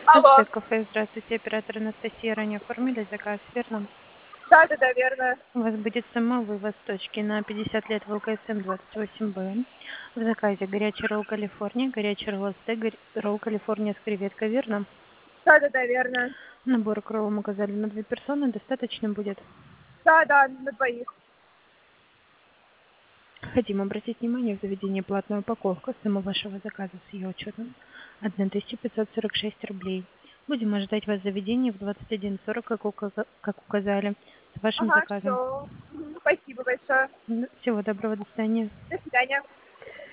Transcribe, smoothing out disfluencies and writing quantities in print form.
Алло. Альтек кафе, здравствуйте, оператор Анастасия. Ранее оформили заказ, верно? Да, верно. У вас будет самовывоз с точки на 50 лет в ЛКСМ 28Б. В заказе горячий ролл Калифорния, горячий ролл стейк, ролл Калифорния с креветкой, верно? Да, верно. Набор к роллам указали на 2 персоны, достаточно будет. Да, на двоих. Хотим обратить внимание, в заведении платная упаковка. Сумма вашего заказа с ее учетом 1546 рублей. Будем ожидать вас в заведении в 21:40, как указали, с вашим Ага, заказом. все. Спасибо большое. Всего доброго, до свидания. До свидания.